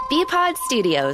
BPod Studios.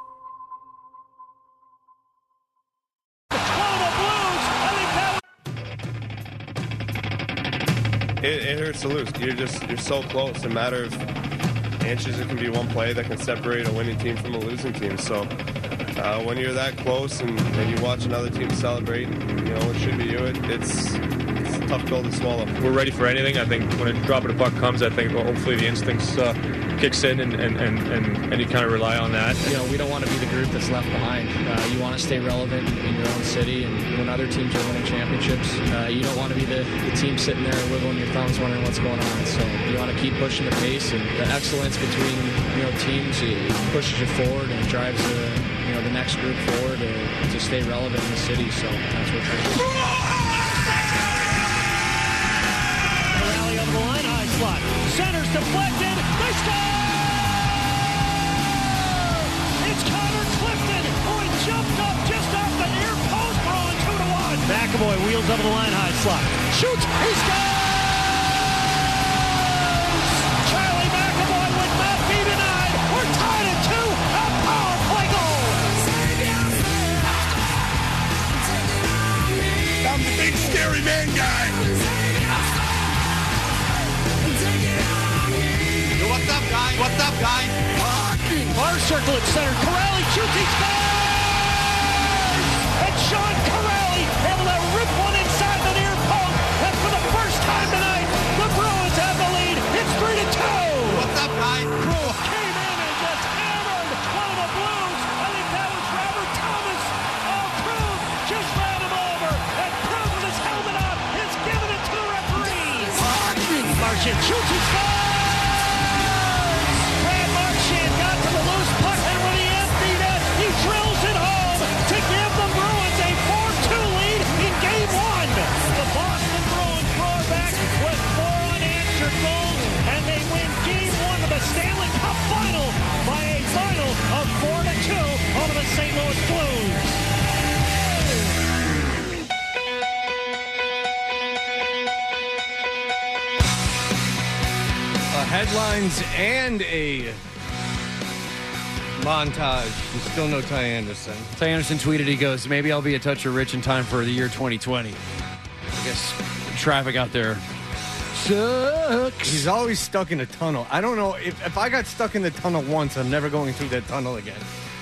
It hurts to lose. You're so close. A matter of inches. It can be one play that can separate a winning team from a losing team. So when you're that close and you watch another team celebrate, and, it should be you. It's a tough pill to swallow. We're ready for anything. I think when a drop of the puck comes, I think hopefully the instincts kicks in and you kind of rely on that. We don't want to be the group that's left behind. You want to stay relevant in your own city, and when other teams are winning championships, you don't want to be the team sitting there wiggling your thumbs wondering what's going on. So you want to keep pushing the pace, and the excellence between teams, it pushes you forward and drives the next group forward to stay relevant in the city. So that's what we're trying to do. Rally over the line, high slot. Center's deflected. They score! It's Connor Clifton, who had jumped up just off the near post. We're on 2-1. McAvoy wheels over the line, high slot. Shoots. He scores! Charlie McAvoy would not be denied. We're tied at 2. A power play goal. I'm the big scary man guy. What's up, guy? What's up, guy? Our circle at center. Corrali shoots. He scores! And Sean Corrali able to rip one inside the near post. And for the first time tonight, the Bruins have the lead. It's 3-2. What's up, guy? Crew came in and just hammered one of the Blues. I think that was Robert Thomas. Crew just ran him over. And Crew with his helmet on is giving it to the referee. Marchand shoots. He scores! Stanley Cup final by a final of 4-2 over the St. Louis Blues. Headlines and a montage. There's still no Ty Anderson. Ty Anderson tweeted, he goes, maybe I'll be a touch rich in time for the year 2020. I guess traffic out there sucks. He's always stuck in a tunnel. I don't know. If I got stuck in the tunnel once, I'm never going through that tunnel again.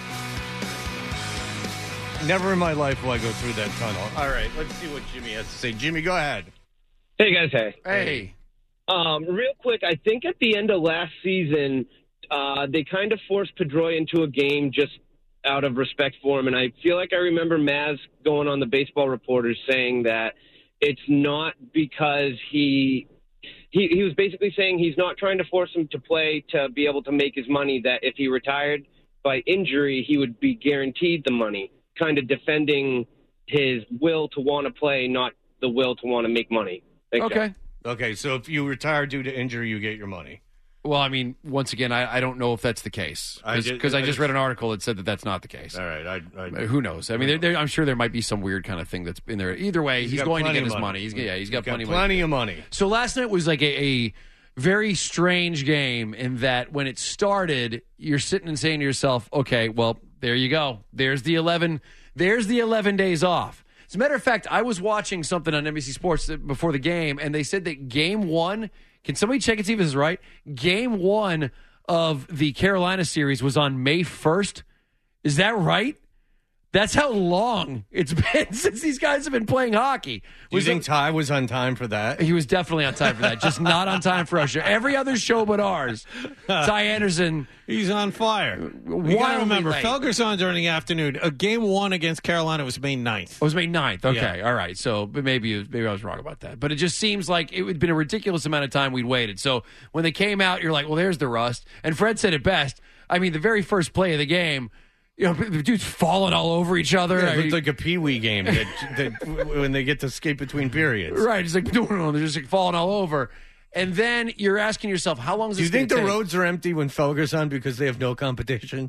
Never in my life will I go through that tunnel. All right, let's see what Jimmy has to say. Jimmy, go ahead. Hey, guys. Hey. Real quick, I think at the end of last season, they kind of forced Pedroia into a game just out of respect for him. And I feel like I remember Maz going on the Baseball Reporters saying that it's not because he was basically saying he's not trying to force him to play to be able to make his money, that if he retired by injury, he would be guaranteed the money, kind of defending his will to want to play, not the will to want to make money. Thanks, okay. guys. Okay, so if you retire due to injury, you get your money. Well, I mean, once again, I don't know if that's the case. Because I just read an article that said that that's not the case. All right. Who knows? I mean, I'm sure there might be some weird kind of thing that's in there. Either way, he's going to get his money. He's got plenty of money. So last night was like a very strange game in that when it started, you're sitting and saying to yourself, okay, well, there you go. There's the 11 days off. As a matter of fact, I was watching something on NBC Sports before the game, and they said that game one, can somebody check and see if this is right? Game one of the Carolina series was on May 1st. Is that right? That's how long it's been since these guys have been playing hockey. Do you think Ty was on time for that? He was definitely on time for that, just not on time for our show. Every other show but ours. Ty Anderson. He's on fire. You got to remember, Felgerson during the afternoon. Game one against Carolina was May 9th. It was May 9th. Okay, Yeah. All right. So maybe I was wrong about that. But it just seems like it would have been a ridiculous amount of time we'd waited. So when they came out, you're like, well, there's the rust. And Fred said it best. I mean, the very first play of the game, you know, the dude's falling all over each other. Yeah, it looked like a Pee-wee game that when they get to skate between periods. Right. It's like, no, they're just like falling all over. And then you're asking yourself, how long is this going to take? Do you think the roads are empty when Felger's on because they have no competition?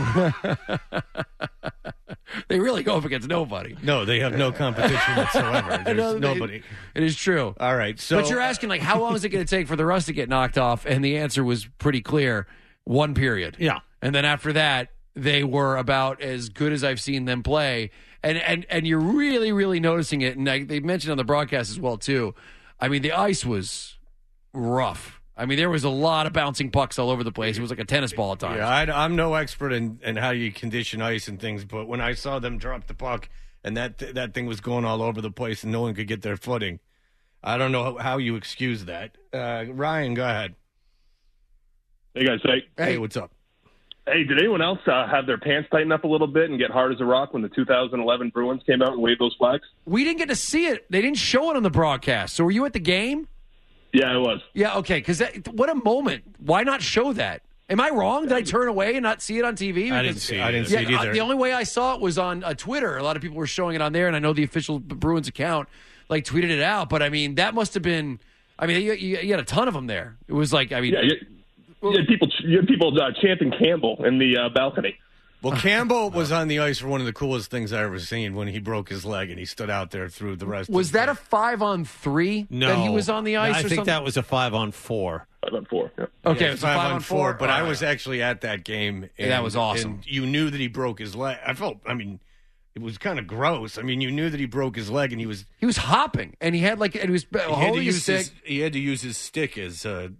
They really go up against nobody. No, they have no competition whatsoever. There's nobody. It is true. All right. But you're asking, like, how long is it going to take for the rust to get knocked off? And the answer was pretty clear. 1 period. Yeah. And then after that, they were about as good as I've seen them play. And you're really, really noticing it. And they mentioned on the broadcast as well, too. I mean, the ice was rough. I mean, there was a lot of bouncing pucks all over the place. It was like a tennis ball at times. Yeah, I'm no expert in how you condition ice and things, but when I saw them drop the puck and that thing was going all over the place and no one could get their footing, I don't know how you excuse that. Ryan, go ahead. Hey, guys. Hey, what's up? Hey, did anyone else have their pants tighten up a little bit and get hard as a rock when the 2011 Bruins came out and waved those flags? We didn't get to see it. They didn't show it on the broadcast. So were you at the game? Yeah, I was. Yeah, okay. Because what a moment. Why not show that? Am I wrong? Did I turn away and not see it on TV? I didn't see it either. The only way I saw it was on Twitter. A lot of people were showing it on there, and I know the official Bruins account tweeted it out. But, I mean, that must have been – I mean, you had a ton of them there. It was like – I mean – You had people chanting Campbell in the balcony. Well, Campbell was on the ice for one of the coolest things I ever seen when he broke his leg and he stood out there through the rest. Was that a 5-on-3 that he was on the ice? I think that was a 5-on-4. 5-on-4. Yeah. Okay, yeah, it was 5-on-4. But I was actually at that game. And that was awesome. And you knew that he broke his leg. It was kind of gross. I mean, you knew that he broke his leg, and he was hopping, and he had he was holding his stick. He had to use his stick as a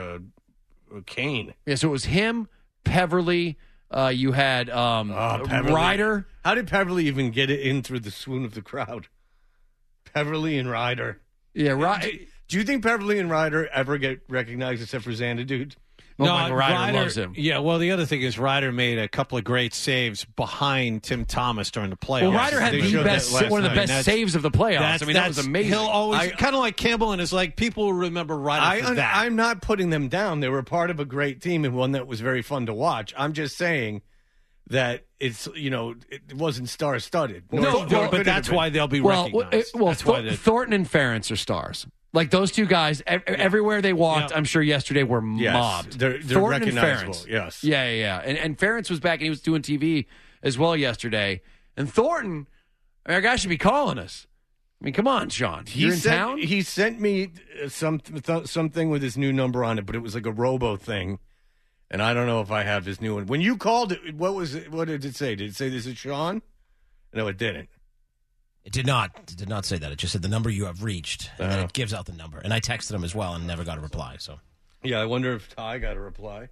cane. Yeah, so it was him, Peverly. You had Ryder. How did Peverly even get it in through the swoon of the crowd? Peverly and Ryder. Yeah, Do you think Peverly and Ryder ever get recognized except for Xanadu? No, Ryder loves him. Yeah, well, the other thing is Ryder made a couple of great saves behind Tim Thomas during the playoffs. Well, Ryder had one of the best saves of the playoffs. I mean, that was amazing. He'll always kind of like Campbell, and it's like people will remember Ryder for that. I'm not putting them down. They were part of a great team and one that was very fun to watch. I'm just saying that it wasn't star-studded. But that's why they'll be recognized. Thornton and Ferentz are stars. Like those two guys, everywhere they walked, I'm sure yesterday were mobbed. They're recognizable. Yes. Yeah. And Ferentz was back and he was doing TV as well yesterday. And Thornton, our guy should be calling us. I mean, come on, Sean. You're in town? He sent me something with his new number on it, but it was like a robo thing. And I don't know if I have his new one. When you called it, what was it? What did it say? Did it say this is Sean? No, it didn't. It did not. It did not say that. It just said the number you have reached, and then it gives out the number. And I texted him as well and never got a reply. So, yeah, I wonder if Ty got a reply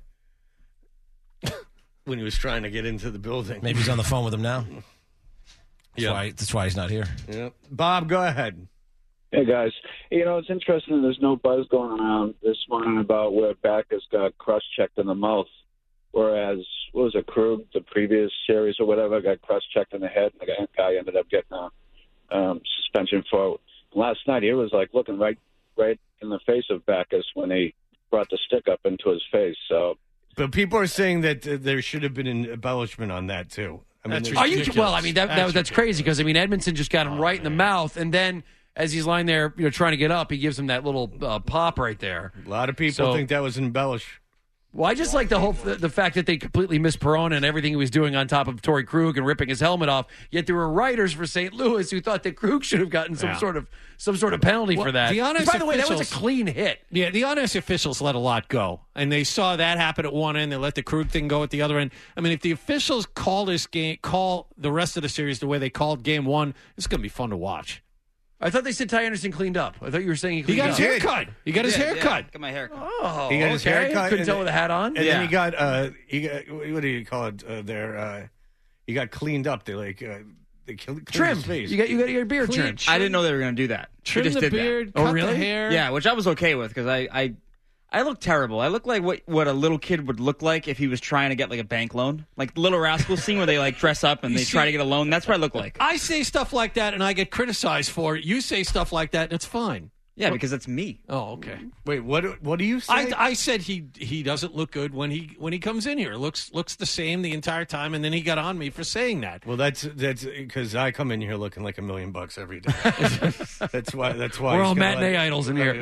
when he was trying to get into the building. Maybe he's on the phone with him now. That's why he's not here. Yep. Bob, go ahead. Hey, guys. It's interesting there's no buzz going around this morning about where Backus got cross-checked in the mouth, whereas, what was it, Krug, the previous series or whatever, got cross-checked in the head, and the guy ended up getting a suspension for it. Last night, he was looking right in the face of Backus when he brought the stick up into his face. So, but people are saying that there should have been an embellishment on that too. I mean, that's crazy because Edmondson just got him right in the mouth, and then as he's lying there, trying to get up, he gives him that little pop right there. A lot of people think that was embellished. Well, I just like the fact that they completely missed Perona and everything he was doing on top of Torrey Krug and ripping his helmet off. Yet there were writers for St. Louis who thought that Krug should have gotten some sort of penalty for that. By the way, that was a clean hit. Yeah, the honest officials let a lot go, and they saw that happen at one end. They let the Krug thing go at the other end. I mean, if the officials call the rest of the series the way they called Game 1, it's going to be fun to watch. I thought they said Ty Anderson cleaned up. I thought you were saying he cleaned up. He got his haircut. He got his haircut. Got my haircut. Oh, he got his haircut. Couldn't tell with a hat on. And then he got what do you call it? He got cleaned up. They cleaned his face. You got your beard trimmed. I didn't know they were going to do that. Trim the beard. Cut the hair. Yeah, which I was okay with because I look terrible. I look like what a little kid would look like if he was trying to get a bank loan. Like the Little Rascals scene where they dress up and they try to get a loan. That's what I look like. I say stuff like that and I get criticized for it. You say stuff like that and it's fine. Yeah, because that's me. Oh, okay. Wait, what do you say? I said he doesn't look good when he comes in here. Looks the same the entire time, and then he got on me for saying that. Well, that's because I come in here looking like $1 million every day. that's why we're all matinee idols in here.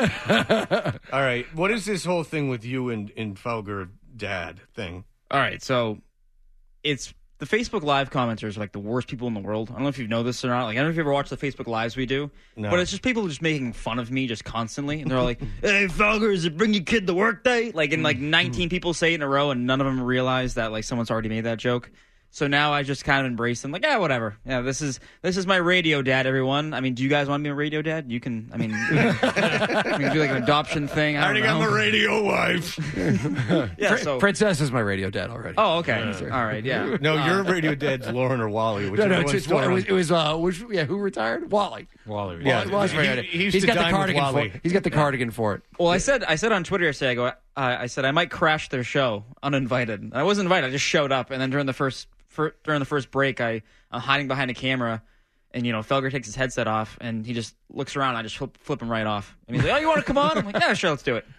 All right, what is this whole thing with you and Felger dad thing? All right, so it's The Facebook Live commenters are like the worst people in the world. I don't know if you know this or not. Like, I don't know if you ever watch the Facebook Lives we do. No. But it's just people just making fun of me just constantly. And they're like, hey, Felger, is it bring your kid to work day? Like, and like 19 people say it in a row, and none of them realize that like someone's already made that joke. So now I just kind of embrace them. Like, yeah, whatever. Yeah, this is my radio dad, everyone. I mean, do you guys want to be a radio dad? You can, I mean, we can do like an adoption thing. I already got my radio wife. Yeah, so Princess is my radio dad already. Oh, okay. All right, yeah. No, your radio dad's Lauren or Wally. No, it was who retired? Wally. Wally. Yeah, Wally's my radio dad. He used He's to got the dine with cardigan for Wally. it. He's got the cardigan for it. Well, I said on Twitter yesterday, I said I might crash their show uninvited. I wasn't invited. I just showed up, and then during the first break, I'm hiding behind a camera, and Felger takes his headset off, and he just looks around. And I just flip him right off, and he's like, "Oh, you want to come on?" I'm like, "Yeah, sure, let's do it."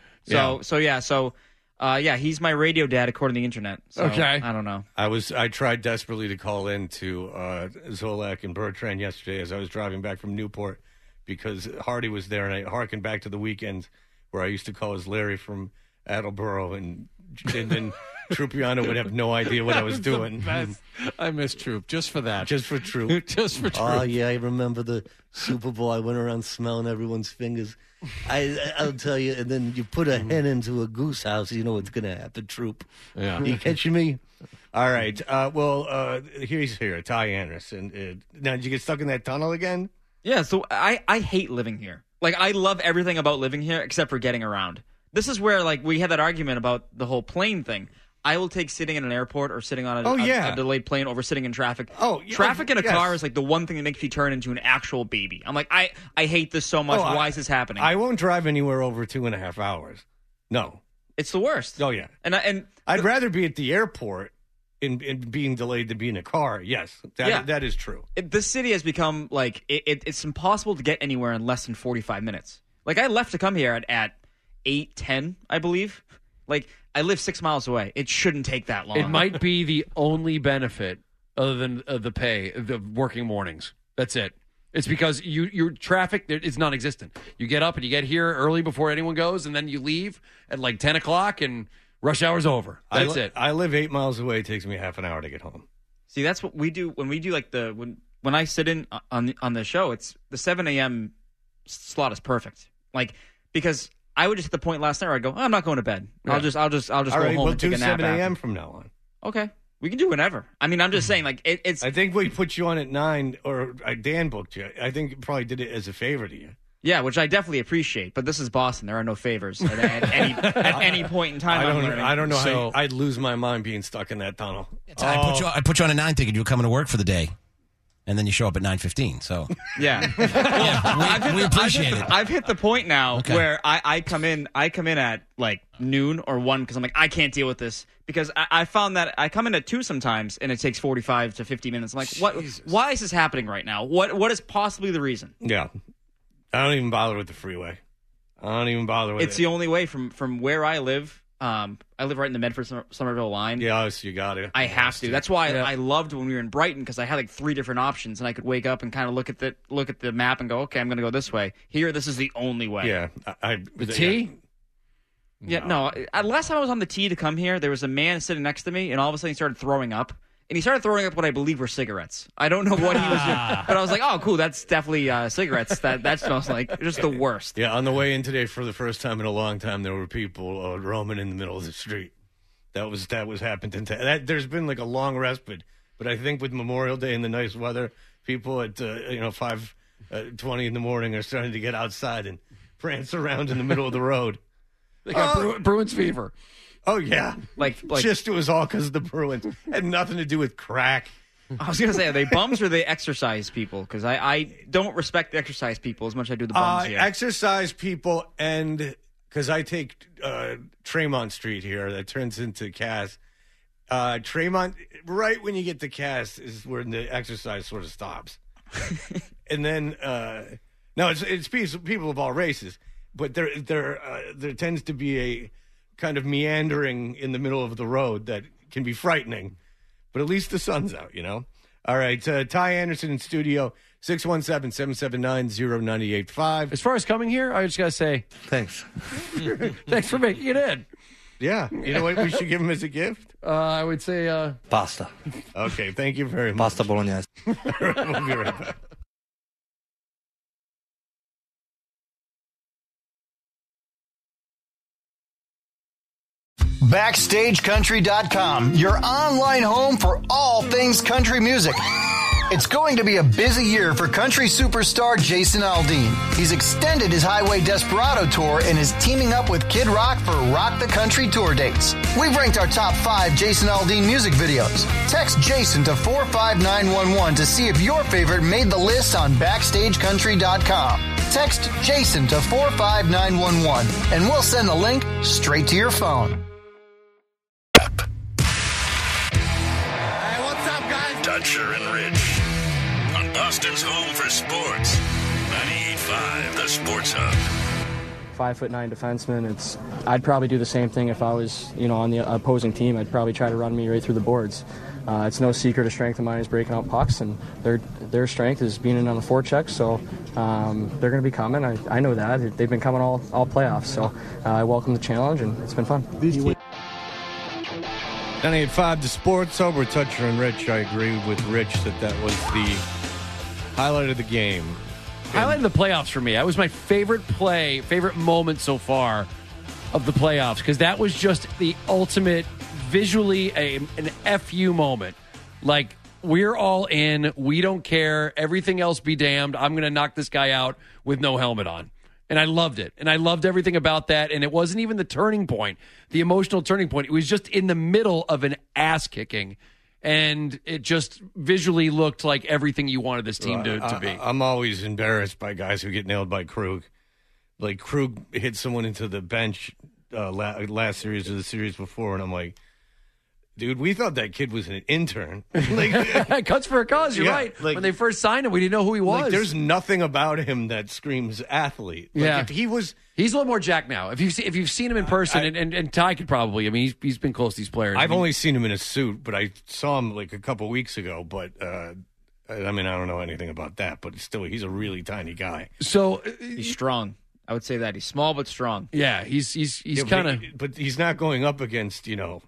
So he's my radio dad according to the internet. So, okay, I don't know. I tried desperately to call in to Zolak and Bertrand yesterday as I was driving back from Newport because Hardy was there, and I harkened back to the weekends where I used to call as Larry from Attleboro, and then Trupiano would have no idea what I was doing. I miss Troop just for that. Just for Troop. Just for Troop. Oh, yeah, I remember the Super Bowl. I went around smelling everyone's fingers. I'll tell you, and then you put a hen into a goose house, you know what's going to happen, Troop. Yeah. You catching me? All right. He's here, Ty Anderson. Now, did you get stuck in that tunnel again? Yeah, so I hate living here. Like, I love everything about living here except for getting around. This is where, like, we had that argument about the whole plane thing. I will take sitting in an airport or sitting on a delayed plane over sitting in traffic. Traffic in a car is like the one thing that makes me turn into an actual baby. I'm like, I hate this so much. Why is this happening? I won't drive anywhere over 2.5 hours. No. It's the worst. Oh, yeah. And I'd rather be at the airport in being delayed than be in a car. Yes, that is true. This city has become, like, it's impossible to get anywhere in less than 45 minutes. Like, I left to come here at 8:10, I believe. Like, I live 6 miles away. It shouldn't take that long. It might be the only benefit other than the pay, the working mornings. That's it. It's because your traffic is non-existent. You get up and you get here early before anyone goes, and then you leave at like 10 o'clock, and rush hour's over. That's it. I live 8 miles away. It takes me half an hour to get home. See, that's what we do when we do like when I sit in on the show. It's the 7 a.m. slot is perfect. Like, because I would just hit the point last night where I'd go, I'm not going to bed. Yeah. I'll just go home and take a nap. We'll do 7 a.m. from now on. Okay. We can do whenever. I mean, I'm just saying, like, it's... I think we put you on at 9, or Dan booked you. I think probably did it as a favor to you. Yeah, which I definitely appreciate. But this is Boston. There are no favors at any point in time. I don't know how I'd lose my mind being stuck in that tunnel. I put you on at 9 thinking you were coming to work for the day. And then you show up at 9:15. So yeah, we appreciate it. I've hit the point now where I come in at like noon or 1 because I'm like, I can't deal with this, because I found that I come in at 2 sometimes and it takes 45 to 50 minutes. I'm like, what? Why is this happening right now? What is possibly the reason? Yeah, I don't even bother with the freeway. I don't even bother with it. It's the only way from where I live. I live right in the Medford-Somerville line. Yeah, so you got it. I have to. That's why I loved when we were in Brighton, because I had like 3 different options, and I could wake up and kind of look at the map and go, okay, I'm going to go this way. Here, this is the only way. Yeah, the T. Yeah, no. Last time I was on the T to come here, there was a man sitting next to me, and all of a sudden he started throwing up. And he started throwing up what I believe were cigarettes. I don't know what he was doing, but I was like, oh, cool, that's definitely cigarettes. That smells like just the worst. Yeah, on the way in today, for the first time in a long time, there were people roaming in the middle of the street. That was happening. There's been like a long respite, but I think with Memorial Day and the nice weather, people at 5:20 in the morning are starting to get outside and prance around in the middle of the road. They got Bruins fever. Oh, yeah. Like just it was all because of the Bruins. Had nothing to do with crack. I was going to say, are they bums or are they exercise people? Because I don't respect the exercise people as much as I do the bums here. Exercise people, and because I take Tremont Street here, that turns into Cass. Tremont, right when you get to Cass is where the exercise sort of stops. And then, it's people of all races, but there tends to be a kind of meandering in the middle of the road that can be frightening, but at least the sun's out, All right, Ty Anderson in studio, 617-779-0985. As far as coming here, I just got to say thanks. Thanks for making it in. Yeah. You know what we should give him as a gift? I would say pasta. Okay, thank you very much. Pasta bolognese. We'll be right back. BackstageCountry.com, your online home for all things country music. It's going to be a busy year for country superstar Jason Aldean. He's extended his Highway Desperado tour and is teaming up with Kid Rock for Rock the Country tour dates. We've ranked our top 5 Jason Aldean music videos. Text Jason to 45911 to see if your favorite made the list on BackstageCountry.com. Text Jason to 45911 and we'll send the link straight to your phone. Dutcher and Rich on Boston's home for sports. 98.5, the Sports Hub. 5'9" defenseman. I'd probably do the same thing if I was, on the opposing team. I'd probably try to run me right through the boards. It's no secret a strength of mine is breaking out pucks, and their strength is being in on the forecheck. So they're going to be coming. I know that they've been coming all playoffs. So I welcome the challenge, and it's been fun. 98.5 The Sports Hub. We're Toucher and Rich. I agree with Rich that was the highlight of the game. Highlight of the playoffs for me. That was my favorite moment so far of the playoffs, because that was just the ultimate, visually an FU moment. Like, we're all in. We don't care. Everything else be damned. I'm going to knock this guy out with no helmet on. And I loved it. And I loved everything about that. And it wasn't even the turning point, the emotional turning point. It was just in the middle of an ass kicking. And it just visually looked like everything you wanted this team to be. I'm always embarrassed by guys who get nailed by Krug. Like, Krug hit someone into the bench last series or the series before, and I'm like, dude, we thought that kid was an intern. Like, cuts for a cause, you're right. Like, when they first signed him, we didn't know who he was. Like, there's nothing about him that screams athlete. Like, if he's a little more jacked now. If you've seen him in person, and Ty could probably, I mean, he's been close to these players. I've only seen him in a suit, but I saw him like a couple weeks ago. But I mean, I don't know anything about that. But still, he's a really tiny guy. So he's strong. I would say that he's small but strong. Yeah, he's kind of. But he's not going up against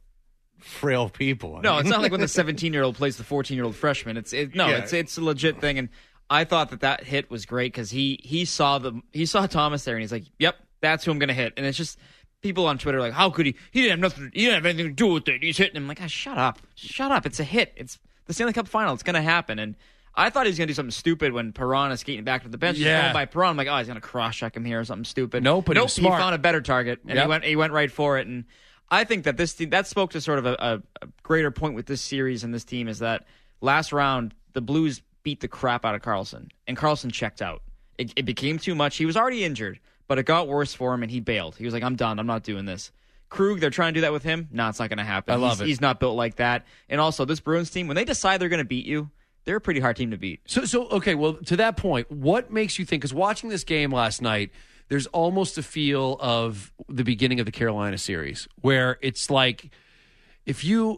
frail people. No, it's not like when the 17-year-old plays the 14-year-old freshman. It's a legit thing, and I thought that hit was great because he saw Thomas there, and he's like, "Yep, that's who I'm going to hit." And it's just people on Twitter are like, "How could he? He didn't have anything to do with it. He's hitting him." I'm like, shut up! It's a hit. It's the Stanley Cup final. It's going to happen. And I thought he was going to do something stupid when Perron is skating back to the bench. Yeah. He's going by Perron. I'm like, he's going to cross-check him here or something stupid. Nope, he found a better target, and he went right for it. And I think that this team, that spoke to sort of a greater point with this series and this team, is that last round, the Blues beat the crap out of Karlsson, and Karlsson checked out. It became too much. He was already injured, but it got worse for him, and he bailed. He was like, I'm done. I'm not doing this. Krug, they're trying to do that with him. No, it's not going to happen. I love it. He's not built like that. And also, this Bruins team, when they decide they're going to beat you, they're a pretty hard team to beat. So okay, well, to that point, what makes you think, because watching this game last night, there's almost a feel of the beginning of the Carolina series where it's like, if you,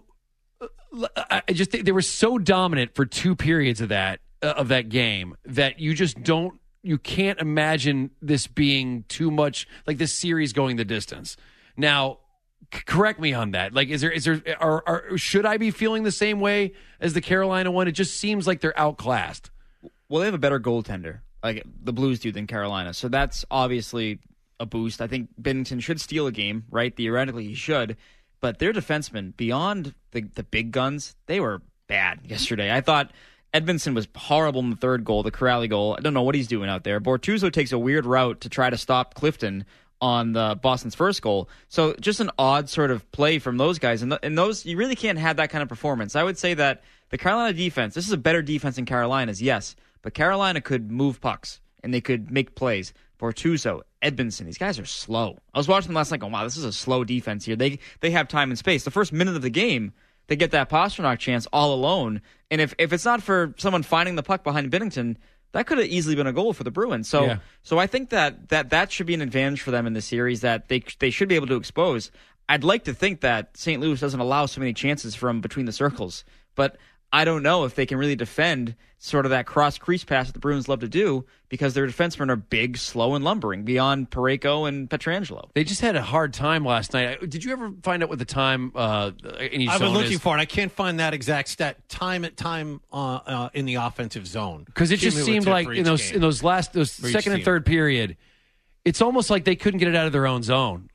I just think they were so dominant for 2 periods of that game that you can't imagine this being too much, like this series going the distance. Now, correct me on that. Like, should I be feeling the same way as the Carolina one? It just seems like they're outclassed. Well, they have a better goaltender, like the Blues do, than Carolina. So that's obviously a boost. I think Binnington should steal a game, right? Theoretically, he should. But their defensemen, beyond the big guns, they were bad yesterday. I thought Edmondson was horrible in the third goal, the Corrali goal. I don't know what he's doing out there. Bortuzzo takes a weird route to try to stop Clifton on the Boston's first goal. So just an odd sort of play from those guys. And those, you really can't have that kind of performance. I would say that the Carolina defense, this is a better defense than Carolina's, yes. But Carolina could move pucks, and they could make plays. Bortuzzo, Edmondson, these guys are slow. I was watching them last night going, wow, this is a slow defense here. They have time and space. The first minute of the game, they get that Pastrnak chance all alone. And if it's not for someone finding the puck behind Binnington, that could have easily been a goal for the Bruins. So I think that should be an advantage for them in the series that they should be able to expose. I'd like to think that St. Louis doesn't allow so many chances from between the circles, but I don't know if they can really defend sort of that cross-crease pass that the Bruins love to do because their defensemen are big, slow, and lumbering beyond Parayko and Pietrangelo. They just had a hard time last night. Did you ever find out what the time in each I've been zone looking is? for it. I can't find that exact stat. Time in the offensive zone. Because it just seemed like in those second and third period, it's almost like they couldn't get it out of their own zone.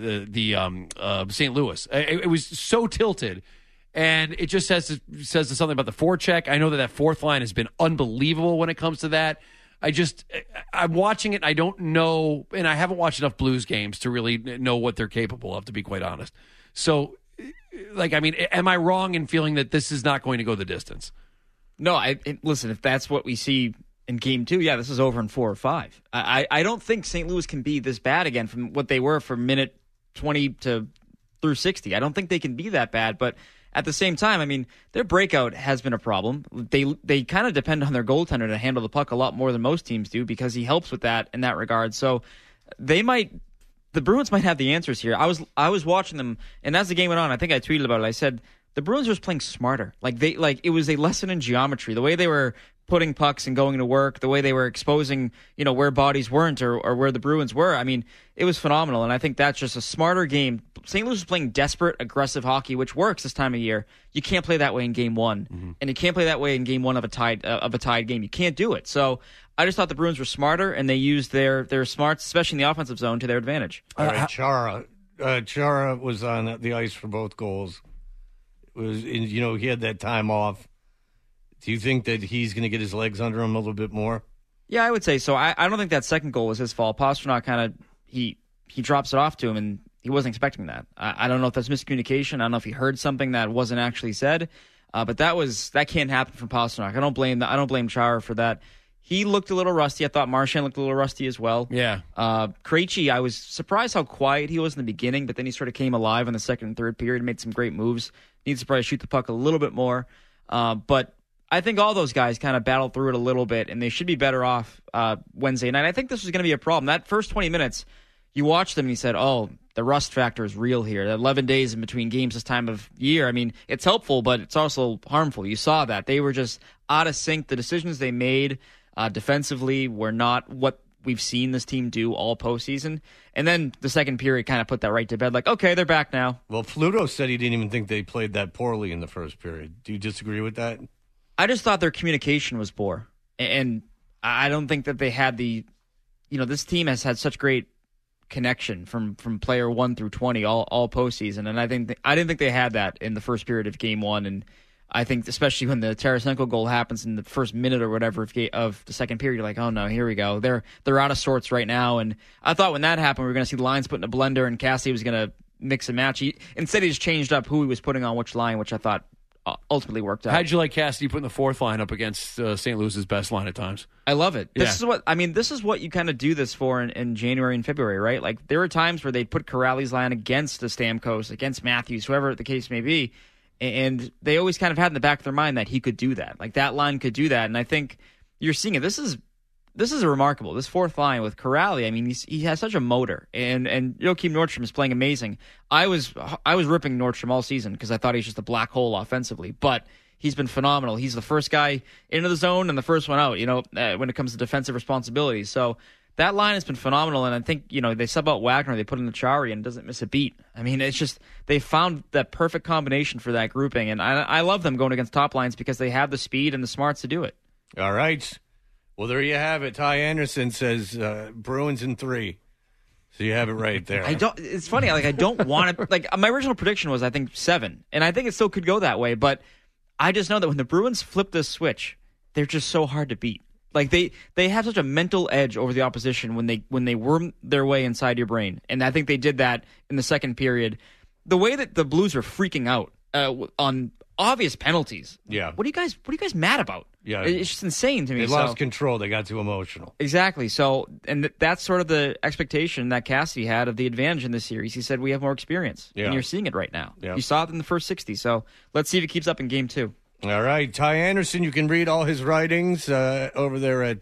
St. Louis, it was so tilted, and it just says something about the forecheck. I know that fourth line has been unbelievable when it comes to that. I'm watching it. And I don't know, and I haven't watched enough Blues games to really know what they're capable of, to be quite honest. So, am I wrong in feeling that this is not going to go the distance? No, listen, if that's what we see in Game 2, yeah, this is over in 4 or 5. I don't think St. Louis can be this bad again from what they were from minute 20 through 60. I don't think they can be that bad, but at the same time, their breakout has been a problem. They kind of depend on their goaltender to handle the puck a lot more than most teams do because he helps with that in that regard. So the Bruins might have the answers here. I was watching them, and as the game went on, I think I tweeted about it. I said the Bruins were just playing smarter. It was a lesson in geometry. The way they were putting pucks and going to work, the way they were exposing, where bodies weren't or where the Bruins were. It was phenomenal, and I think that's just a smarter game. St. Louis is playing desperate, aggressive hockey, which works this time of year. You can't play that way in Game 1, and you can't play that way in Game 1 of a tied game. You can't do it. So I just thought the Bruins were smarter, and they used their smarts, especially in the offensive zone, to their advantage. All right, Chara was on the ice for both goals. He had that time off. Do you think that he's going to get his legs under him a little bit more? Yeah, I would say so. I don't think that second goal was his fault. Pastrnak kind of he drops it off to him, and he wasn't expecting that. I don't know if that's miscommunication. I don't know if he heard something that wasn't actually said, but that can't happen from Pastrnak. I don't blame Chara for that. He looked a little rusty. I thought Marchand looked a little rusty as well. Yeah. Krejci, I was surprised how quiet he was in the beginning, but then he sort of came alive in the second and third period, made some great moves. Needs to probably shoot the puck a little bit more, but I think all those guys kind of battled through it a little bit, and they should be better off Wednesday night. I think this was going to be a problem. That first 20 minutes, you watched them and you said, oh, the rust factor is real here. 11 days in between games this time of year. It's helpful, but it's also harmful. You saw that. They were just out of sync. The decisions they made defensively were not what we've seen this team do all postseason. And then the second period kind of put that right to bed. Okay, they're back now. Well, Fluto said he didn't even think they played that poorly in the first period. Do you disagree with that? I just thought their communication was poor. And I don't think that they had this team has had such great connection from player 1 through 20 all postseason. And I didn't think they had that in the first period of Game 1. And I think especially when the Tarasenko goal happens in the first minute or whatever of the second period, you're like, oh no, here we go. They're out of sorts right now. And I thought when that happened, we were going to see the lines put in a blender and Cassidy was going to mix and match. Instead, he just changed up who he was putting on which line, which I thought ultimately worked out. How'd you like Cassidy putting the fourth line up against St. Louis's best line at times? I love it. Yeah. This is what you kind of do this for in January and February, right? Like there were times where they'd put Corrali's line against the Stamkos, against Matthews, whoever the case may be, and they always kind of had in the back of their mind that he could do that. Like that line could do that, and I think you're seeing it. This is a remarkable. This fourth line with Corrali, he has such a motor, and Joakim Nordstrom is playing amazing. I was ripping Nordstrom all season because I thought he's just a black hole offensively, but he's been phenomenal. He's the first guy into the zone and the first one out, when it comes to defensive responsibilities. So that line has been phenomenal, and I think, they sub out Wagner, they put in the Chari, and doesn't miss a beat. It's just they found that perfect combination for that grouping, and I love them going against top lines because they have the speed and the smarts to do it. All right. Well, there you have it. Ty Anderson says Bruins in 3. So you have it right there. It's funny. I don't want to. My original prediction was I think 7, and I think it still could go that way. But I just know that when the Bruins flip this switch, they're just so hard to beat. They have such a mental edge over the opposition when they worm their way inside your brain, and I think they did that in the second period. The way that the Blues are freaking out on obvious penalties. Yeah. What are you guys mad about? Yeah. It's just insane to me. They lost control. They got too emotional. Exactly. So, and that's sort of the expectation that Cassidy had of the advantage in this series. He said, we have more experience. Yeah. And you're seeing it right now. Yeah. You saw it in the first 60. So let's see if it keeps up in Game 2. All right. Ty Anderson, you can read all his writings over there at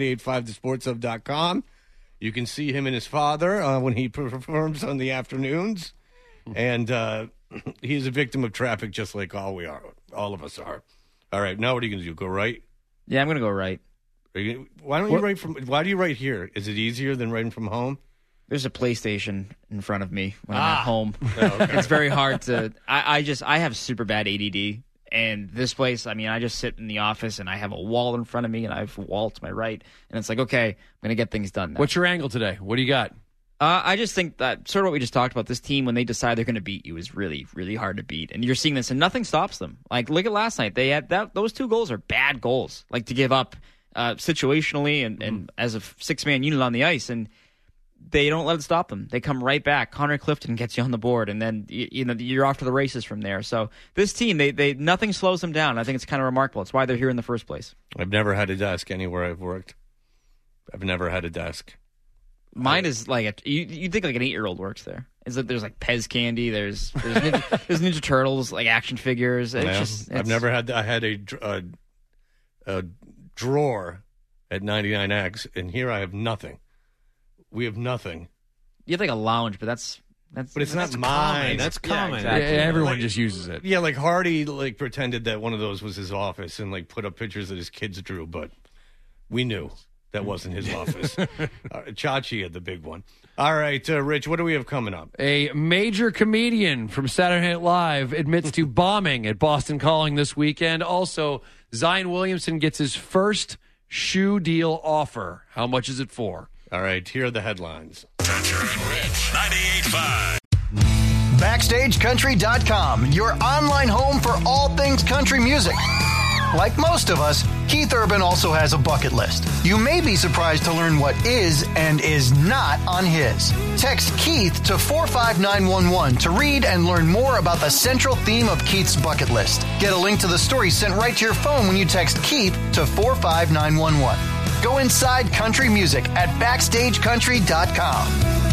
985thesportshub.com. You can see him and his father when he performs on the afternoons. And he's a victim of traffic just like all of us are. All right, now what are you going to do? Go right? Yeah, I'm going to go right. Why do you write here? Is it easier than writing from home? There's a PlayStation in front of me when I'm at home. Oh, okay. It's very hard to. I have super bad ADD, and this place. I mean, I just sit in the office and I have a wall in front of me, and I have a wall to my right, and it's like, okay, I'm gonna get things done now. What's your angle today? What do you got? I just think that sort of what we just talked about. This team, when they decide they're going to beat you, is really, really hard to beat, and you're seeing this, and nothing stops them. Like, look at last night. They had those 2 goals are bad goals, like to give up situationally and as a 6-man unit on the ice, and they don't let it stop them. They come right back. Connor Clifton gets you on the board, and then you're off to the races from there. So this team, they nothing slows them down. I think it's kind of remarkable. It's why they're here in the first place. I've never had a desk anywhere I've worked. I've never had a desk. Mine is like you think like an 8-year-old works there. Is that there's like Pez candy, there's Ninja Turtles, like action figures. I've never had. I had a drawer at 99X, and here I have nothing. We have nothing. You have like a lounge, but that's but it's not mine. That's common. Yeah, exactly. Everyone just uses it. Yeah, like Hardy pretended that one of those was his office and put up pictures that his kids drew, but we knew that wasn't his office. Chachi had the big one. All right, Rich, what do we have coming up? A major comedian from Saturday Night Live admits to bombing at Boston Calling this weekend. Also, Zion Williamson gets his first shoe deal offer. How much is it for? All right, here are the headlines. Toucher and Rich, 98.5. BackstageCountry.com, your online home for all things country music. Like most of us, Keith Urban also has a bucket list. You may be surprised to learn what is and is not on his. Text Keith to 45911 to read and learn more about the central theme of Keith's bucket list. Get a link to the story sent right to your phone when you text Keith to 45911. Go inside country music at BackstageCountry.com.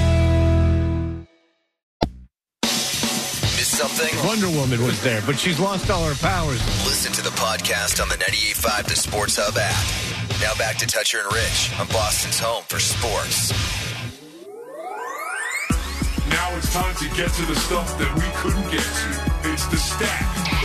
Something? Wonder Woman was there, but she's lost all her powers. Listen to the podcast on the 98.5 The Sports Hub app. Now back to Toucher and Rich on Boston's home for sports. Now it's time to get to the stuff that we couldn't get to. It's the stack.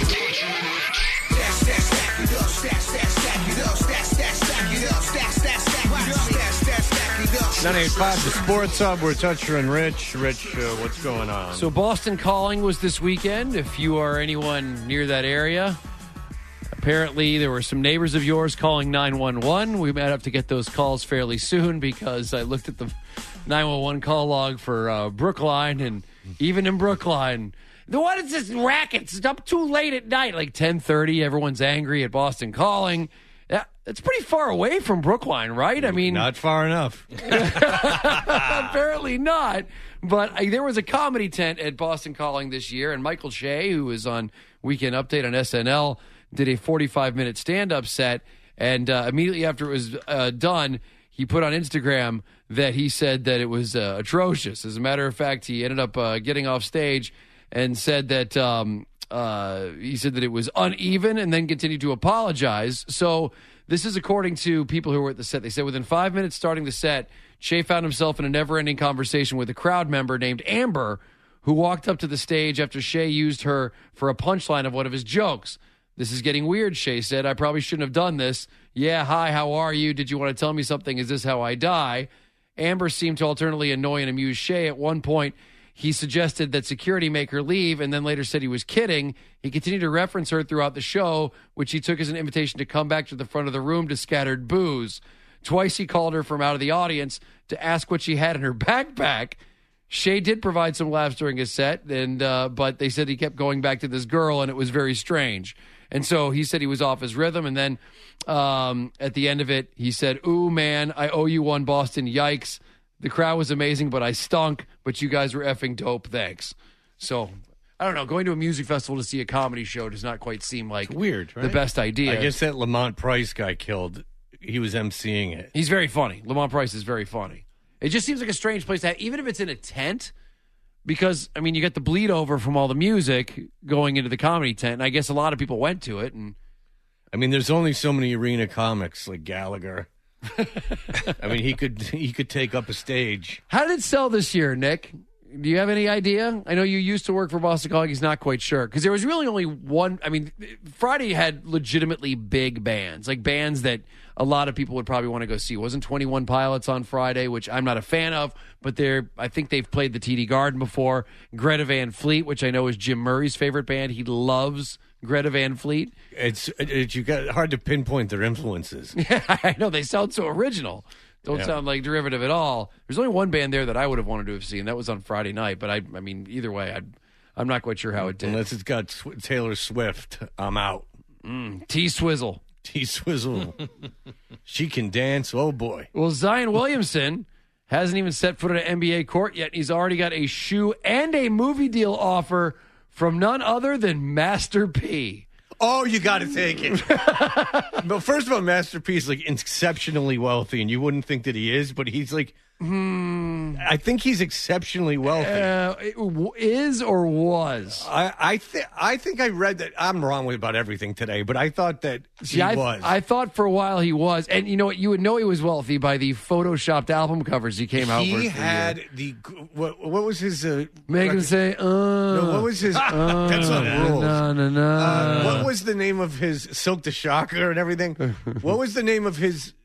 Stack it up, stack it up, stack it up, stack it up. 98.5 The Sports Hub. We're Toucher and Rich. Rich, what's going on? So Boston Calling was this weekend. If you are anyone near that area, apparently there were some neighbors of yours calling 911. We might have to get those calls fairly soon because I looked at the 911 call log for Brookline, and even in Brookline, what is this racket? It's up too late at night, like 10:30. Everyone's angry at Boston Calling. Yeah, it's pretty far away from Brookline, right? I mean, not far enough. Apparently not. But there was a comedy tent at Boston Calling this year, and Michael Shea, who was on Weekend Update on SNL, did a 45-minute stand-up set, and immediately after it was done, he put on Instagram that he said that it was atrocious. As a matter of fact, he ended up getting off stage and said that he said that it was uneven, and then continued to apologize. So this is according to people who were at the set. They said within 5 minutes starting the set, Shea found himself in a never-ending conversation with a crowd member named Amber, who walked up to the stage after Shea used her for a punchline of one of his jokes. "This is getting weird," Shea said. "I probably shouldn't have done this. Yeah, hi, how are you? Did you want to tell me something? Is this how I die?" Amber seemed to alternately annoy and amuse Shea. At one point, he suggested that security make her leave, and then later said he was kidding. He continued to reference her throughout the show, which he took as an invitation to come back to the front of the room to scattered boos. Twice he called her from out of the audience to ask what she had in her backpack. Shea did provide some laughs during his set, and but they said he kept going back to this girl, and it was very strange. And so he said he was off his rhythm, and then at the end of it, he said, "Ooh, man, I owe you one, Boston. Yikes. The crowd was amazing, but I stunk, but you guys were effing dope. Thanks." So, I don't know. Going to a music festival to see a comedy show does not quite seem like weird, right? The best idea. I guess that Lamont Price guy killed. He was emceeing it. He's very funny. Lamont Price is very funny. It just seems like a strange place to have, even if it's in a tent, because, I mean, you get the bleed over from all the music going into the comedy tent, and I guess a lot of people went to it. And I mean, there's only so many arena comics like Gallagher. I mean, he could take up a stage. How did it sell this year, Nick? Do you have any idea? I know you used to work for Boston Calling. He's not quite sure. Because there was really only one. I mean, Friday had legitimately big bands, like bands that a lot of people would probably want to go see. It wasn't 21 Pilots on Friday, which I'm not a fan of, but I think they've played the TD Garden before. Greta Van Fleet, which I know is Jim Murray's favorite band. He loves Greta Van Fleet. You got hard to pinpoint their influences. Yeah, I know. They sound so original. Don't sound like derivative at all. There's only one band there that I would have wanted to have seen. That was on Friday night. But I mean, either way, I'm not quite sure how it did. Unless it's got Taylor Swift, I'm out. T-Swizzle. T-Swizzle. She can dance. Oh, boy. Well, Zion Williamson hasn't even set foot on an NBA court yet. He's already got a shoe and a movie deal offer from none other than Master P. Oh, you got to take it. But first of all, Master P is like exceptionally wealthy, and you wouldn't think that he is, but he's like, I think he's exceptionally wealthy. Is or was? I think I read that. I'm wrong about everything today, but I thought that he was. I thought for a while he was, and you know what? You would know he was wealthy by the photoshopped album covers he came out with. He had what was his? Make him say, No, what was his? That's not rules. No. What was the name of his Silk the Shocker and everything? What was the name of his?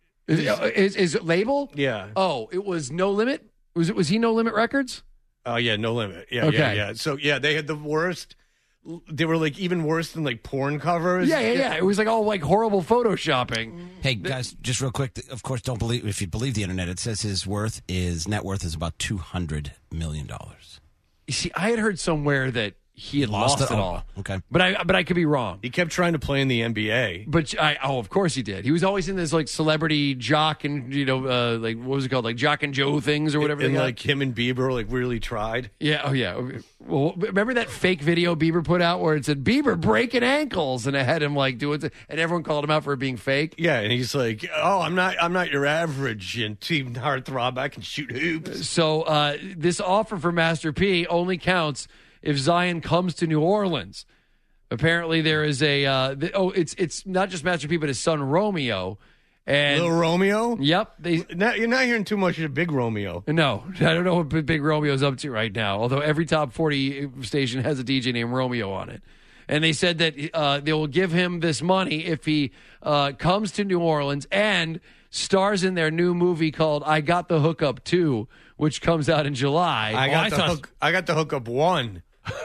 Is it label? Yeah. Oh, it was No Limit. Was he No Limit Records? Oh yeah, No Limit. Yeah, okay. yeah. So yeah, they had the worst. They were like even worse than like porn covers. Yeah. It was like all like horrible photoshopping. Hey guys, just real quick. Of course, don't believe if you believe the internet. It says his net worth is about $200 million. You see, I had heard somewhere that he had lost it all. Okay, but I could be wrong. He kept trying to play in the NBA, but of course he did. He was always in this like celebrity jock and like what was it called, like Jock and Joe things or whatever. And like him and Bieber like really tried. Yeah. Oh yeah. Well, remember that fake video Bieber put out where it said Bieber breaking ankles and it had him like doing it, and everyone called him out for it being fake. Yeah, and he's like, "Oh, I'm not your average and team heartthrob. I can shoot hoops." So this offer for Master P only counts if Zion comes to New Orleans. Apparently there is it's not just Master P, but his son Romeo. And Little Romeo? Yep. You're not hearing too much of Big Romeo. No, I don't know what Big Romeo's up to right now, although every top 40 station has a DJ named Romeo on it. And they said that they will give him this money if he comes to New Orleans and stars in their new movie called I Got the Hookup 2, which comes out in July. I got the Hookup 1.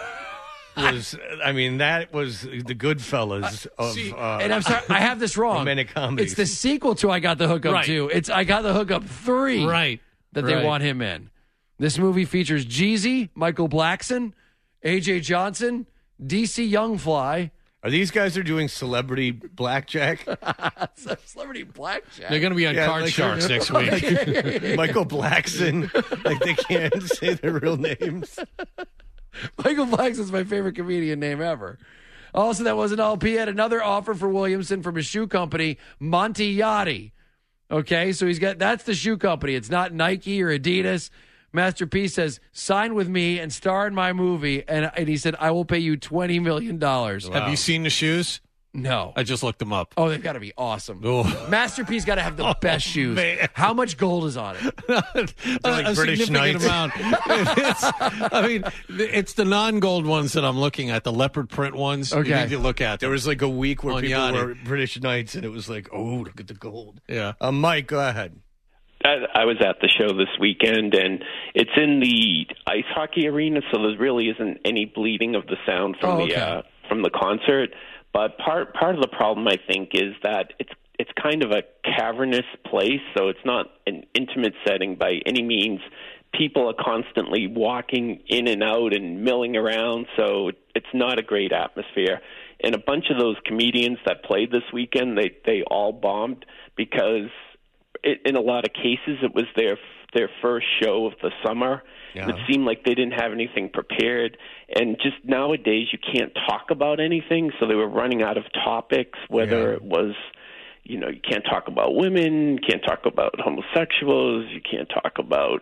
That was the Goodfellas of. And I'm sorry, I have this wrong. Romantic comedies. It's the sequel to I Got the Hookup 2. It's I Got the Hookup 3. Right. That they want him in. This movie features Jeezy, Michael Blackson, AJ Johnson, DC Youngfly. Are these guys doing celebrity blackjack? Celebrity blackjack. They're going to be on Card Sharks next week. Michael Blackson. Like they can't say their real names. Michael Blackson's my favorite comedian name ever. Also, that wasn't all. P had another offer for Williamson from his shoe company, Montiati. Okay, so that's the shoe company. It's not Nike or Adidas. Master P says, sign with me and star in my movie. And he said, I will pay you $20 million. Wow. Have you seen the shoes? No. I just looked them up. Oh, they've got to be awesome. Oh. Master P's got to have the best shoes. Man. How much gold is on it? A British significant Knights. amount. It's the non-gold ones that I'm looking at, the leopard print ones. Okay. You need to look at them. There was like a week where On people Yanni. were British Knights, and it was like, oh, look at the gold. Yeah. Mike, go ahead. I was at the show this weekend, and it's in the ice hockey arena, so there really isn't any bleeding of the sound from the concert. But part of the problem, I think, is that it's kind of a cavernous place, so it's not an intimate setting by any means. People are constantly walking in and out and milling around, so it's not a great atmosphere. And a bunch of those comedians that played this weekend, they all bombed because in a lot of cases it was their first show of the summer. Yeah. It seemed like they didn't have anything prepared. And just nowadays you can't talk about anything, so they were running out of topics, whether it was, you can't talk about women, can't talk about homosexuals, you can't talk about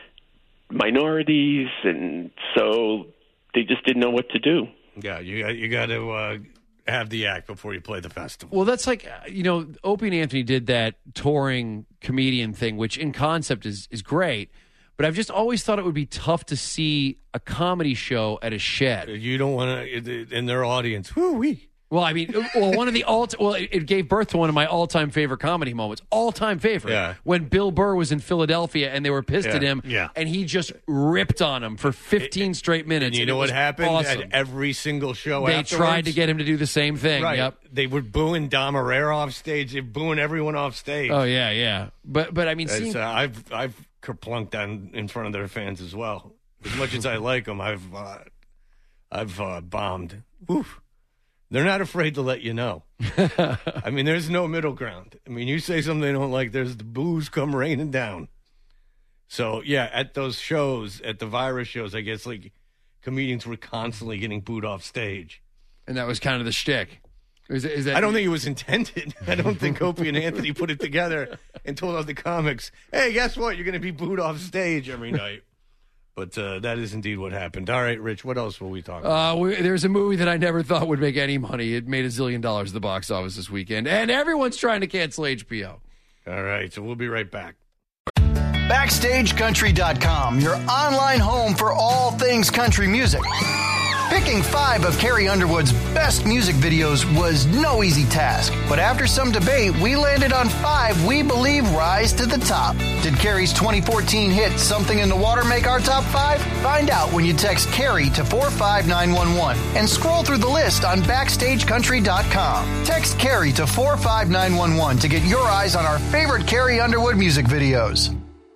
minorities, and so they just didn't know what to do. Yeah, you got to have the act before you play the festival. Well, that's like, Opie and Anthony did that touring comedian thing, which in concept is great. but I've just always thought it would be tough to see a comedy show at a shed. You don't want to in their audience. Woo-wee. Well, I mean, one of the it gave birth to one of my all-time favorite comedy moments. All-time favorite. Yeah. When Bill Burr was in Philadelphia and they were pissed at him, Yeah. and he just ripped on him for 15 straight minutes. And you and know it what was happened awesome. at every single show They afterwards? tried to get him to do the same thing. Right. Yep. They were booing Dom Herrera off stage. They're booing everyone off stage. Oh yeah. But I mean, seeing, I've kerplunked on in front of their fans as well. As much as I like them, I've bombed. Woof. They're not afraid to let you know. I mean, there's no middle ground. I mean, you say something they don't like, there's the booze come raining down. So, yeah, at those shows, at the virus shows, I guess, like, comedians were constantly getting booed off stage. and that was kind of the shtick. Is that? I don't think it was intended. I don't think Opie and Anthony put it together and told all the comics, hey, guess what? You're going to be booed off stage every night. But that is indeed what happened. All right, Rich, what else will we talk about? There's a movie that I never thought would make any money. It made $1 zillion at the box office this weekend, and everyone's trying to cancel HBO. All right, so we'll be right back. BackstageCountry.com, your online home for all things country music. Picking 5 of Carrie Underwood's best music videos was no easy task, but after some debate, we landed on 5 we believe rise to the top. Did Carrie's 2014 hit Something in the Water make our top 5? Find out when you text Carrie to 45911 and scroll through the list on BackstageCountry.com. Text Carrie to 45911 to get your eyes on our favorite Carrie Underwood music videos.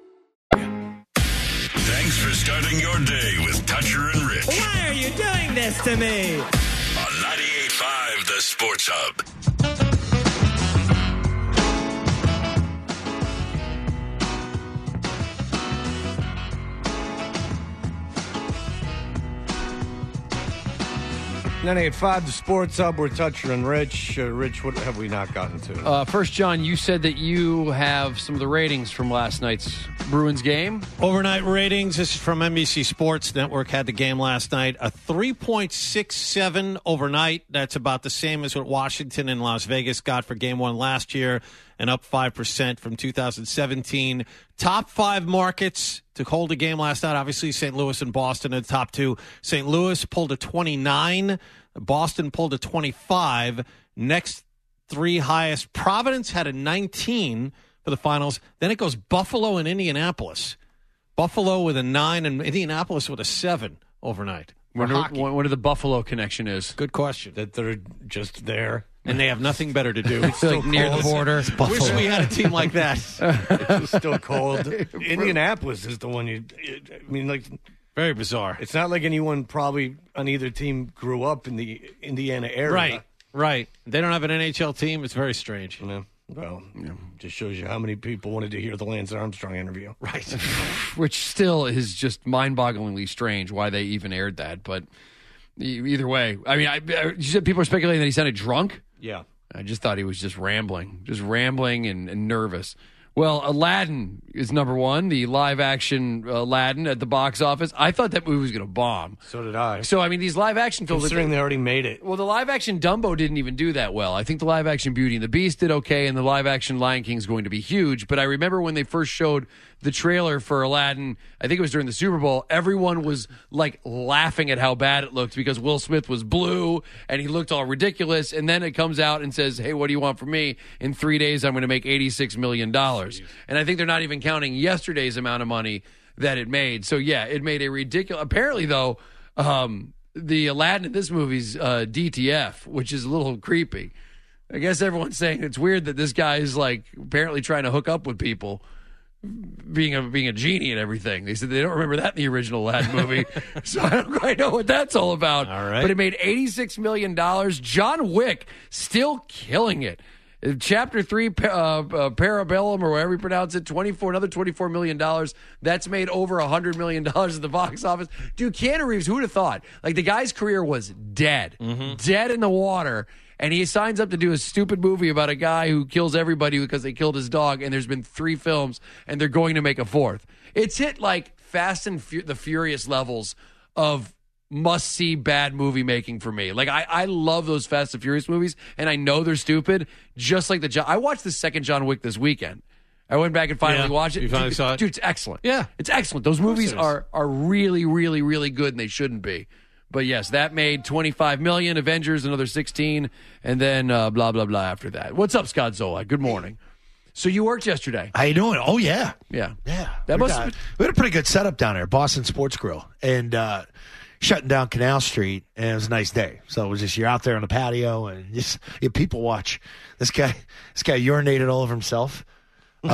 Thanks for starting your day with Toucher and Rich. Why are you doing this to me? On 98.5 The Sports Hub. .985 The Sports Hub. We're Toucher and Rich. Rich, what have we not gotten to? First, John, you said that you have some of the ratings from last night's Bruins game. Overnight ratings. This is from NBC Sports Network. Had the game last night. A 3.67 overnight. That's about the same as what Washington and Las Vegas got for game 1 last year, and up 5% from 2017. Top 5 markets to hold a game last night. Obviously, St. Louis and Boston are the top 2. St. Louis pulled a 29. Boston pulled a 25. Next 3 highest. Providence had a 19 for the finals. Then it goes Buffalo and Indianapolis. Buffalo with a 9 and Indianapolis with a 7 overnight. Wonder the Buffalo connection is. Good question. That they're just there. And they have nothing better to do. It's like near the border. Wish we had a team like that. It's still cold. Indianapolis is the one I mean, like, very bizarre. It's not like anyone probably on either team grew up in the Indiana area. Right. They don't have an NHL team. It's very strange. Well, just shows you how many people wanted to hear the Lance Armstrong interview. Right. Which still is just mind-bogglingly strange why they even aired that. But either way, I mean, you said people are speculating that he sounded drunk? Yeah. I just thought he was just rambling and nervous. Well, Aladdin is number 1, the live-action Aladdin at the box office. I thought that movie was going to bomb. So did I. So, I mean, these live-action films... Considering they already made it. Well, the live-action Dumbo didn't even do that well. I think the live-action Beauty and the Beast did okay, and the live-action Lion King is going to be huge. But I remember when they first showed the trailer for Aladdin, I think it was during the Super Bowl, everyone was, like, laughing at how bad it looked because Will Smith was blue, and he looked all ridiculous. And then it comes out and says, hey, what do you want from me? In 3 days, I'm going to make $86 million. And I think they're not even counting yesterday's amount of money that it made. So, yeah, it made a ridiculous... Apparently, though, the Aladdin in this movie's DTF, which is a little creepy. I guess everyone's saying it's weird that this guy is, like, apparently trying to hook up with people, being a genie and everything. They said they don't remember that in the original Aladdin movie. So I don't quite know what that's all about. All right. But it made $86 million. John Wick still killing it. Chapter 3, Parabellum, or however you pronounce it, another $24 million. That's made over $100 million at the box office. Dude, Keanu Reeves, who would have thought? Like, the guy's career was dead. Dead in the water. And he signs up to do a stupid movie about a guy who kills everybody because they killed his dog, and there's been 3 films, and they're going to make a 4th. It's hit, like, Fast and the Furious levels of must-see bad movie making for me. Like, I love those Fast and Furious movies, and I know they're stupid, just like I watched the second John Wick this weekend. I went back and finally Yeah, watched it. you finally saw it? Dude, it's excellent. Yeah. It's excellent. Those movies it is. are really, really, really good, and they shouldn't be. But yes, that made $25 million. Avengers, another 16, and then blah, blah, blah after that. What's up, Scott Zola? Good morning. So you worked yesterday. How you doing? Oh, yeah. Yeah. Yeah. That we must had a pretty good setup down there, Boston Sports Grill, and shutting down Canal Street, and it was a nice day. So it was just, you're out there on the patio, and just people watch. This guy urinated all over himself. We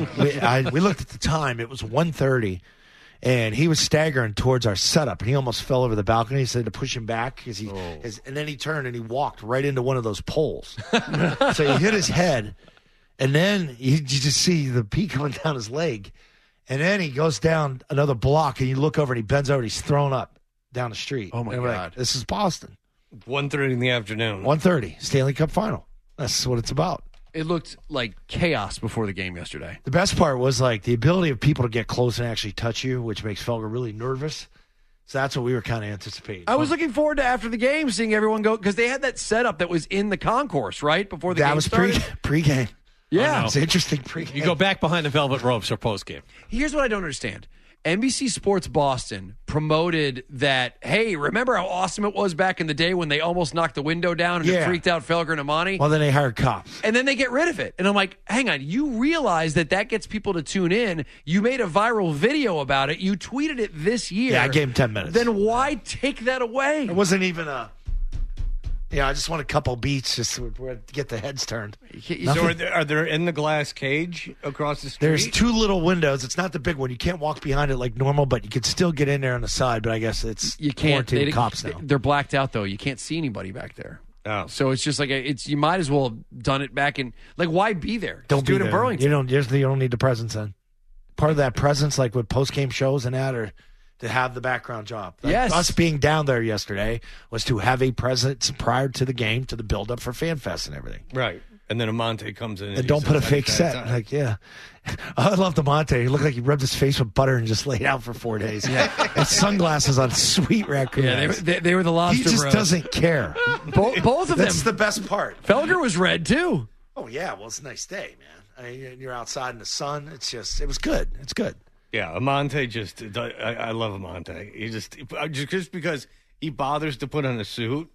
looked at the time. It was 1:30, and he was staggering towards our setup, and he almost fell over the balcony. He said to push him back, and then he turned and he walked right into one of those poles. So he hit his head. And then you just see the pee coming down his leg. And then he goes down another block, and you look over, and he bends over, and he's thrown up down the street. Oh, my and we're God. like, this is Boston. 1:30 in the afternoon. 1:30, Stanley Cup Final. That's what it's about. It looked like chaos before the game yesterday. The best part was, like, the ability of people to get close and actually touch you, which makes Felger really nervous. So that's what we were kind of anticipating. I was looking forward to, after the game, seeing everyone go, because they had that setup that was in the concourse, right, before the game started? That was pre-game. Yeah. It was interesting pregame. You go back behind the velvet ropes or postgame. Here's what I don't understand. NBC Sports Boston promoted that, hey, remember how awesome it was back in the day when they almost knocked the window down and it freaked out Felger and Amani? Well, then they hired cops. And then they get rid of it. And I'm like, hang on, you realize that gets people to tune in. You made a viral video about it. You tweeted it this year. Yeah, I gave him 10 minutes. Then why take that away? It wasn't even a... Yeah, I just want a couple beats just to get the heads turned. So are there in the glass cage across the street? There's two little windows. It's not the big one. You can't walk behind it like normal, but you can still get in there on the side. But I guess it's quarantined cops now. They're blacked out, though. You can't see anybody back there. Oh. So it's just like you might as well have done it back in. Like, why be there? Don't do be it in there. Burlington. You don't need the presence then. Part of that presence, like with post game shows and that, or to have the background job. Like yes. Us being down there yesterday was to have a presence prior to the game, to the build up for Fan Fest and everything. Right. And then Amante comes in. And don't put a fake set. Like, yeah. I love Amante. He looked like he rubbed his face with butter and just laid out for 4 days. Yeah. And sunglasses on, sweet raccoon. Yeah, they were the lobster He just bros. doesn't care. Both of them. That's the best part. Felger was red, too. Oh, yeah. Well, it's a nice day, man. I mean, you're outside in the sun. It was good. It's good. Yeah, Amante I love Amante. He just because he bothers to put on a suit,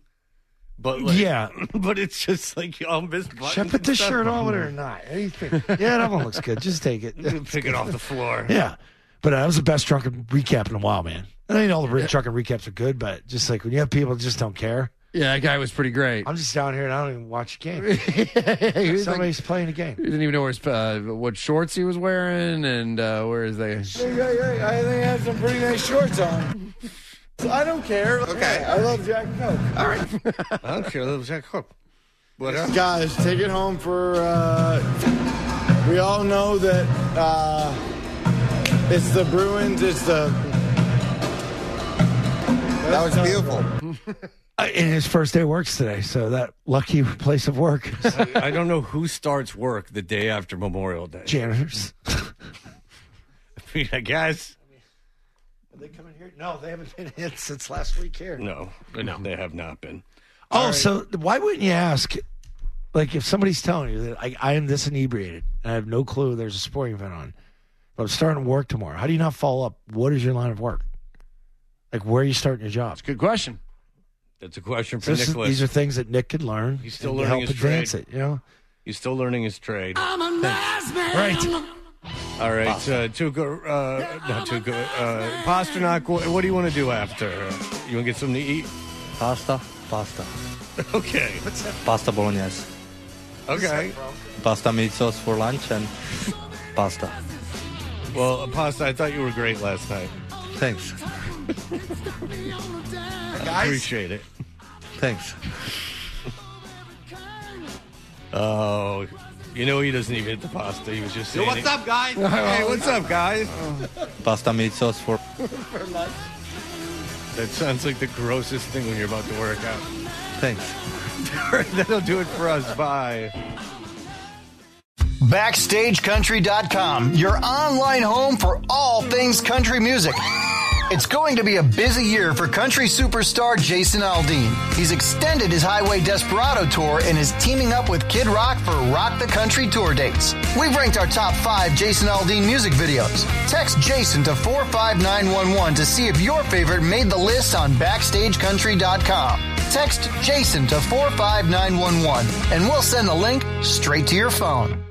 but but it's just like miss buttons. Should I put this shirt on with it or not? What do you think? Yeah, that one looks good. Just take it. Pick it off the floor. Yeah, but that was the best drunken recap in a while, man. I mean, all the drunken recaps are good, but just like when you have people that just don't care. Yeah, that guy was pretty great. I'm just down here and I don't even watch the game. Somebody's playing a game. He didn't even know what shorts he was wearing and where is they. I think I have some pretty nice shorts on. I don't care. Okay. I love Jack Coke. All right. I don't care. I love Jack Coke. What else? Guys, take it home for. We all know that it's the Bruins. That was beautiful. And his first day works today, so that lucky place of work. I don't know who starts work the day after Memorial Day. Janitors. I guess. Are they coming here? No, they haven't been in since last week here. No, they have not been. So why wouldn't you ask, like, if somebody's telling you that I am this inebriated, and I have no clue there's a sporting event on, but I'm starting work tomorrow, how do you not follow up? What is your line of work? Like, where are you starting your job? It's a good question. That's a question for Nicholas. These are things that Nick could learn. He's still and learning help his advance trade. It, you know? He's still learning his trade. I'm a nice man. Right. All right, Tuca, not Tuca, Pasternak, what do you want to do after? You want to get something to eat? Pasta. Okay. Pasta bolognese. Okay. Pasta meat sauce for lunch and pasta. Well, Pasta, I thought you were great last night. Thanks. I appreciate it. Thanks. Oh, you know he doesn't even eat the pasta. He was just saying what's up, guys? Hey, what's up, guys? Pasta meat sauce for lunch. That sounds like the grossest thing when you're about to work out. Thanks. All right, that'll do it for us. Bye. BackstageCountry.com, your online home for all things country music. It's going to be a busy year for country superstar Jason Aldean. He's extended his Highway Desperado tour and is teaming up with Kid Rock for Rock the Country tour dates. We've ranked our top 5 Jason Aldean music videos. Text Jason to 45911 to see if your favorite made the list on BackstageCountry.com. Text Jason to 45911 and we'll send the link straight to your phone.